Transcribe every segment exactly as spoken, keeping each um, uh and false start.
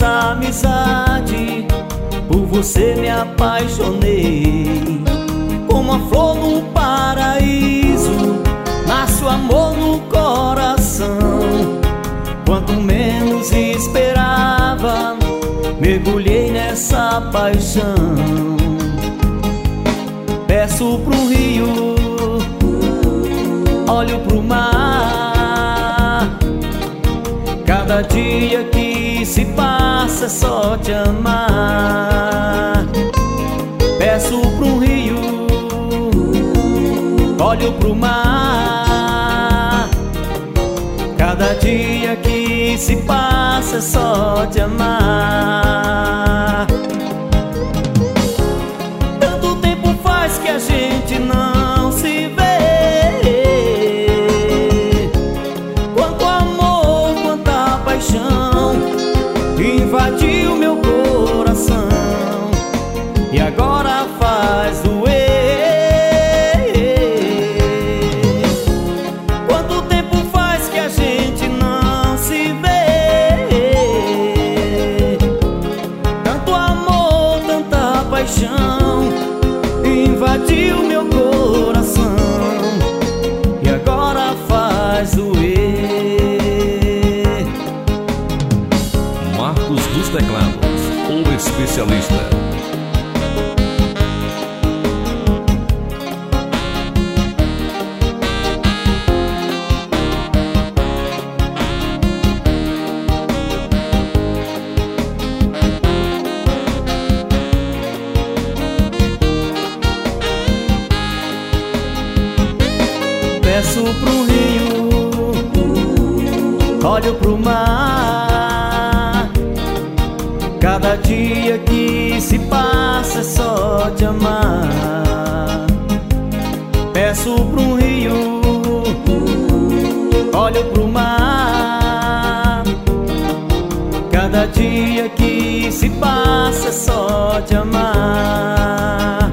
nossa amizade, por você me apaixonei. Como a flor no paraíso, nasce o amor no coração. Quanto menos esperava, mergulhei nessa paixão. Peço pro rio, olho pro mar. Cada dia que se passa é só te amar. Peço pro rio, olho pro mar. Cada dia que se passa é só te amar. Tanto tempo faz que a gente não se vê. Quanto amor, quanta paixão invadiu meu coração, e agora faz doer. Quanto tempo faz que a gente não se vê. Tanto amor, tanta paixão invadiu meu coração, e agora faz doer. Marcos dos Teclados, o especialista. Peço pro rio, olho pro mar. Cada dia que se passa é só te amar. Peço pro rio, olho pro mar. Cada dia que se passa é só te amar.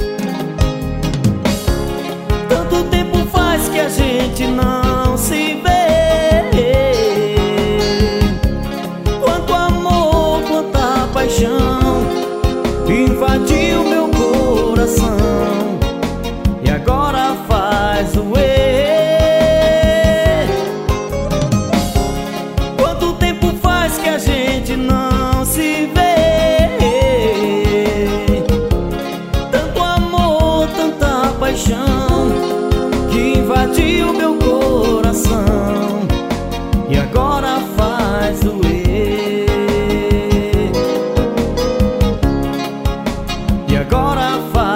Tanto tempo faz que a gente não se vê. Quanto amor, quanta paixão invadiu meu coração, e agora faz doer. Quanto tempo faz que a gente não se vê. Tanto amor, tanta paixão que invadiu meu coração, e agora faz doer. E agora faz